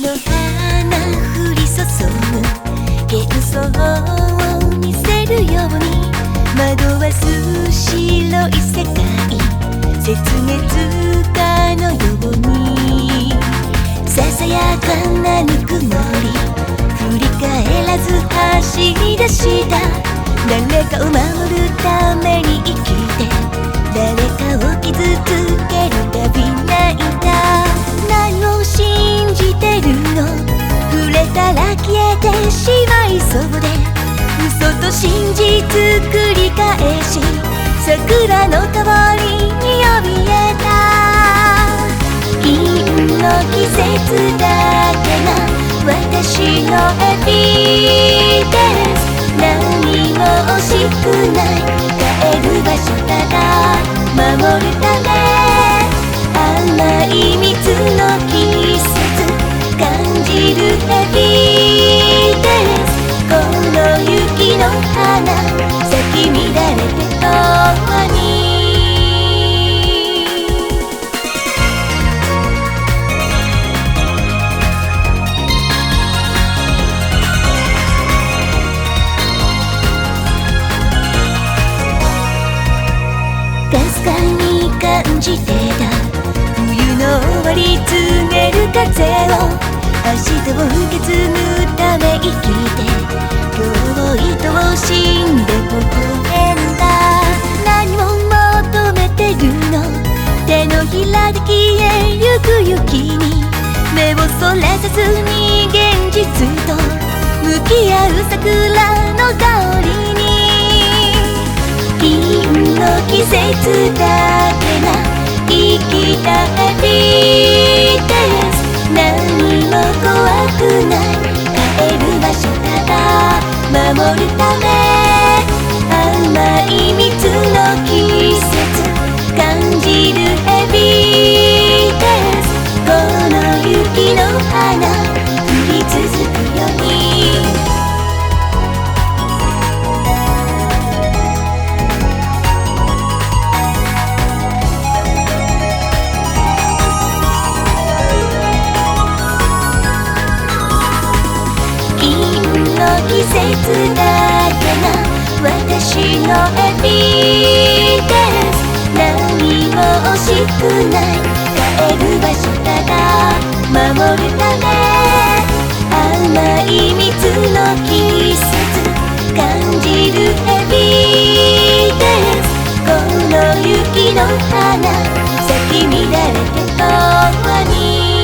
の花降り注ぐ幻想を見せるように惑わす白い世界雪月花のようにささやかなぬくもり振り返らず走り出した誰かを守るために生きて誰かを傷つけるたび泣いた何を信じてるの触れたら消えてしまいそうで嘘と真実繰り返し桜の代わりに怯えた銀の季節だけが私のエビデンス何も惜しくない帰る場所ただ守るため甘い蜜の季節感じるエビデンスこの雪の花咲き乱れて永遠にかすかに感じてた冬の終わり告げる風を明日を受け継ぐため生きて今日を愛しんで微笑んだ何を求めてるの手のひらで消えゆく雪に目をそらさずに現実と向き合う桜の香りに銀の季節だけが生きたエビデンス何も怖くない帰る場所ただ守るため甘い蜜の季節感じるエビデンスこの雪の花降り続くように季節だけが私のエビデンス何も惜しくない帰る場所ただ守るため甘い蜜の季節感じるエビデンスこの雪の花咲き乱れて永遠に